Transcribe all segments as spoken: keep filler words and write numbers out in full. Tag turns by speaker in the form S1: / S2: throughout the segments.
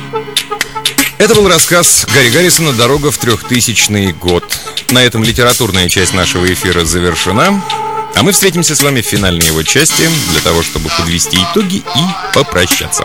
S1: Это был рассказ Гарри Гаррисона «Дорога в трехтысячный год». На этом литературная часть нашего эфира завершена. А мы встретимся с вами в финальной его части для того, чтобы подвести итоги и попрощаться.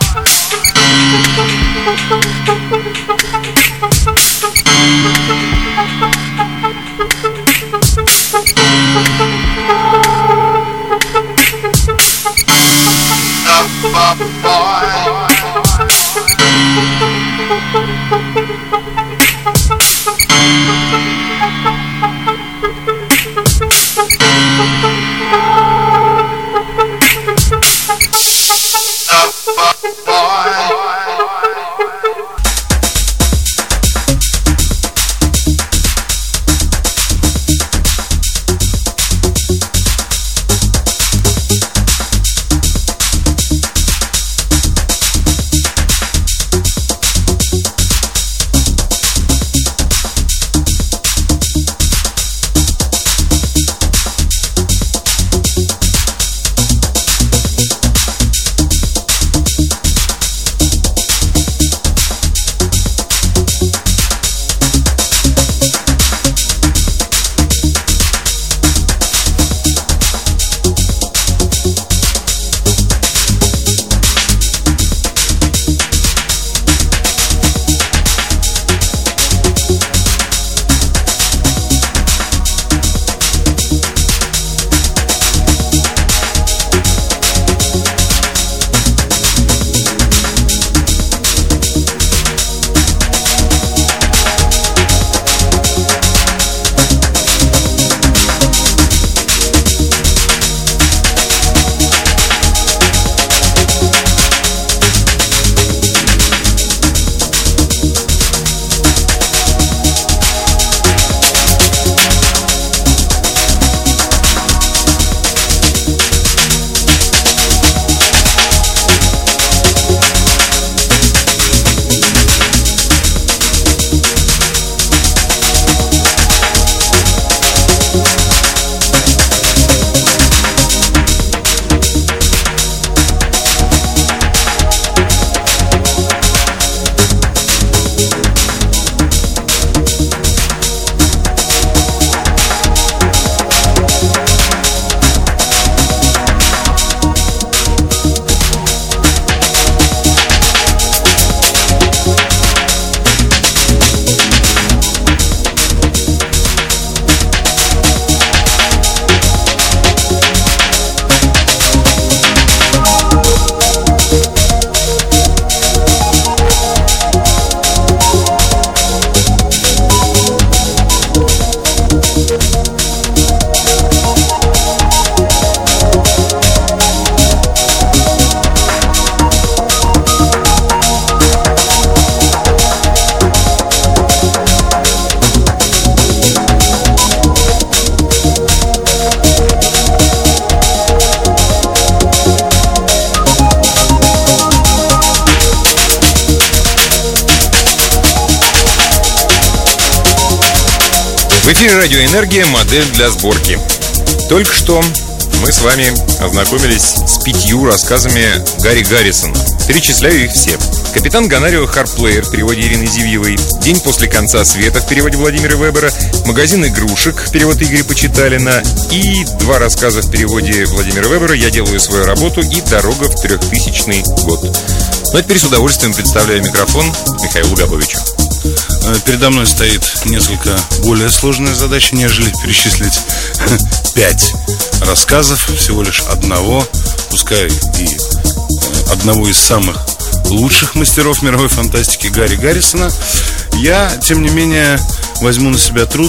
S1: В эфире «Радиоэнергия. Модель для сборки». Только что мы с вами ознакомились с пятью рассказами Гарри Гаррисона. Перечисляю их все. «Капитан Гонарио Харплеер» в переводе Ирины Зивьевой, «День после конца света» в переводе Владимира Вебера, «Магазин игрушек» перевод Игоря Почиталина и два рассказа в переводе Владимира Вебера «Я делаю свою работу» и «Дорога в трехтысячный год». Ну а теперь с удовольствием представляю микрофон Михаилу Габовичу.
S2: Передо мной стоит несколько более сложная задача, нежели перечислить пять рассказов всего лишь одного, пускай и одного из самых лучших мастеров мировой фантастики Гарри Гаррисона. Я, тем не менее, возьму на себя труд,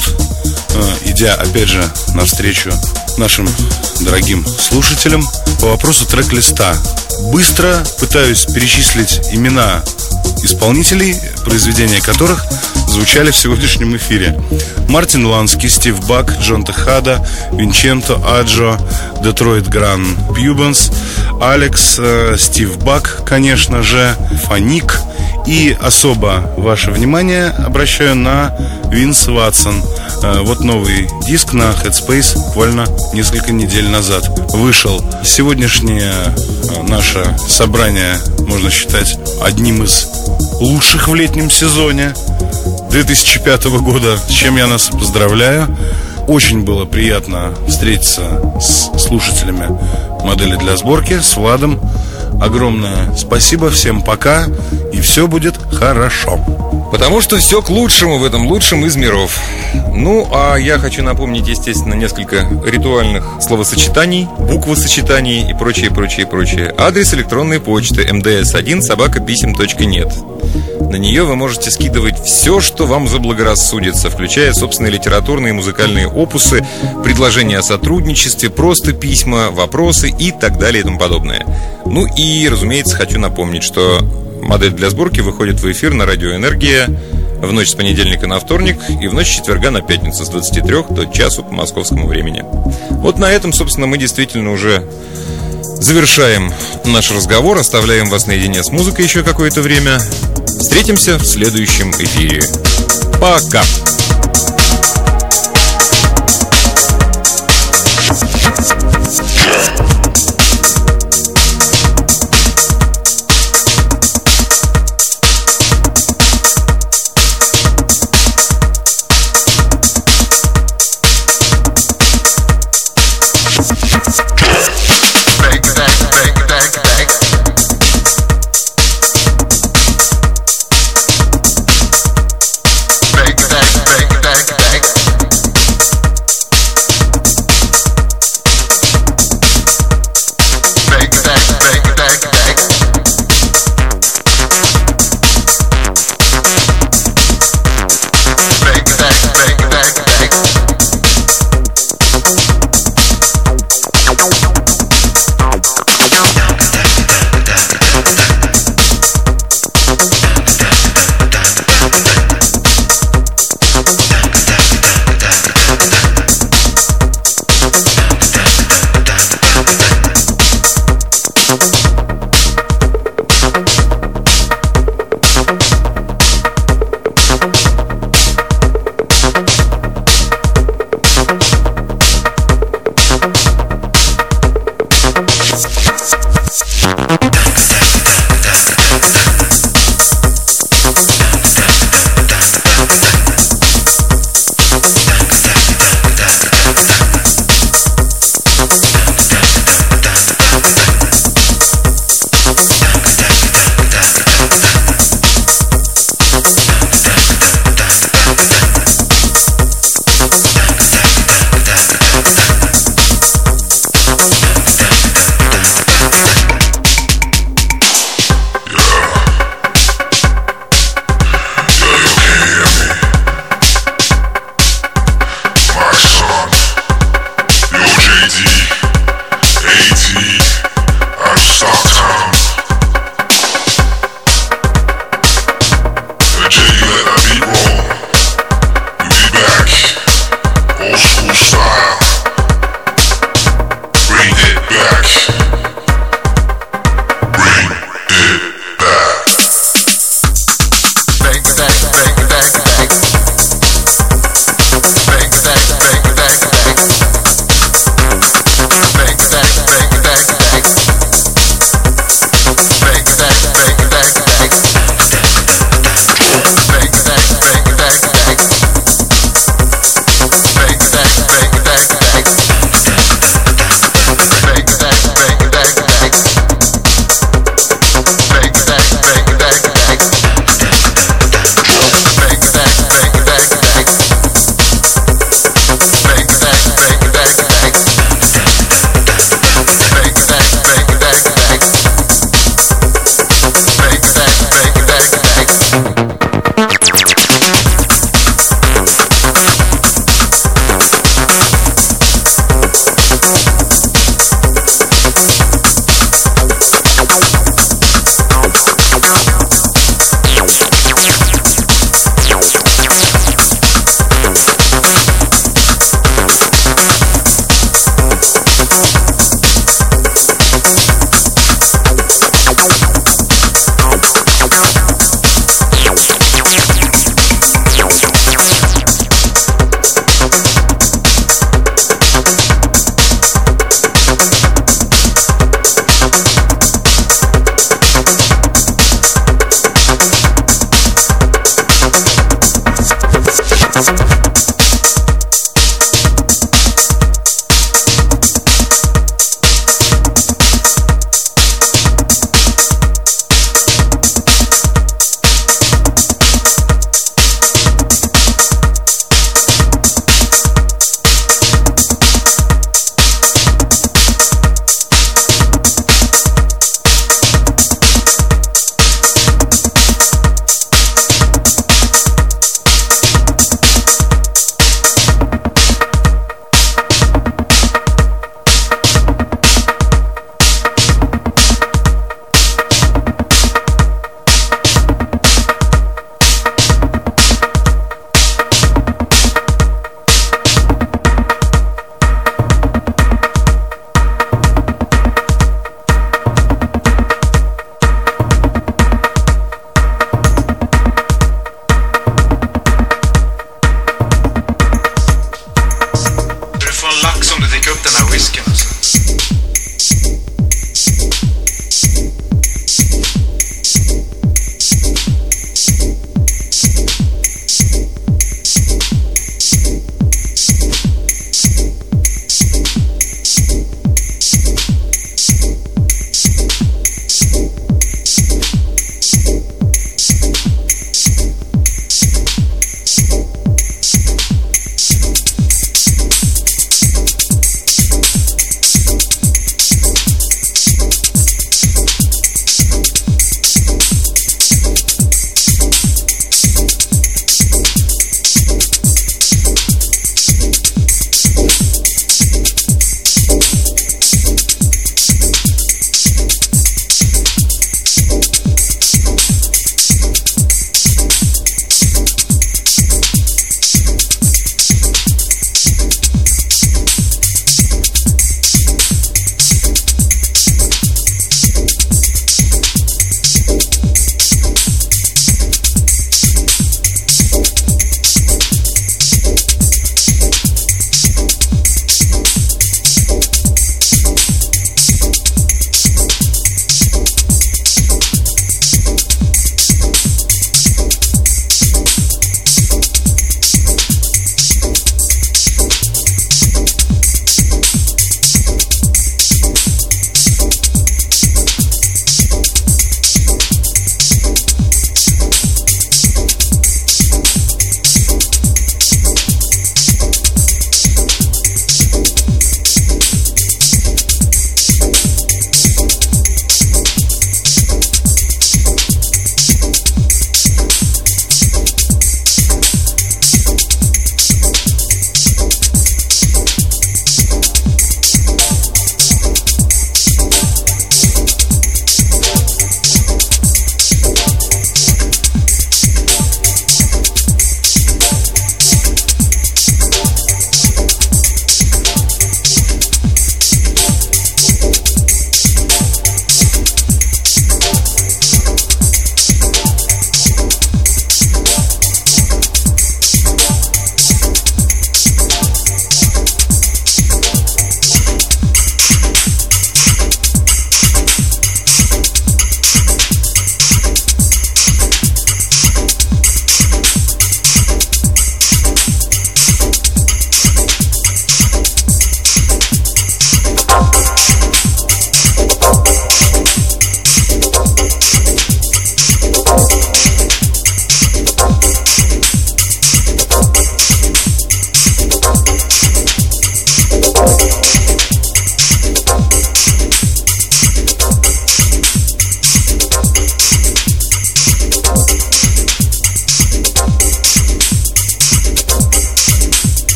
S2: идя, опять же, навстречу нашим дорогим слушателям по вопросу трек-листа. Быстро пытаюсь перечислить имена исполнителей, произведения которых звучали в сегодняшнем эфире. Мартин Ланский, Стив Бак, Джон Техада, Винченто Аджо, Детройт Гран Пьюбенс, Алекс, э, Стив Бак, конечно же, Фоник. И особо ваше внимание обращаю на Винс Ватсон. э, Вот новый диск на Headspace буквально несколько недель назад вышел. Сегодняшнее э, наше собрание можно считать одним из лучших в летнем сезоне две тысячи пятого года, с чем я нас поздравляю. Очень было приятно встретиться с слушателями модели для сборки, с Владом. Огромное спасибо, всем пока, и все будет хорошо.
S1: Потому что все к лучшему в этом лучшем из миров. Ну, а я хочу напомнить, естественно, несколько ритуальных словосочетаний, буквосочетаний и прочее, прочее, прочее. Адрес электронной почты эм дэ эс один собака писем точка нет. На нее вы можете скидывать все, что вам заблагорассудится, включая собственные литературные и музыкальные опусы, предложения о сотрудничестве, просто письма, вопросы и так далее и тому подобное. Ну и, разумеется, хочу напомнить, что модель для сборки выходит в эфир на радио «Энергия» в ночь с понедельника на вторник и в ночь с четверга на пятницу с двадцати трёх до часу по московскому времени. Вот на этом, собственно, мы действительно уже завершаем наш разговор, оставляем вас наедине с музыкой еще какое-то время. Встретимся в следующем эфире. Пока!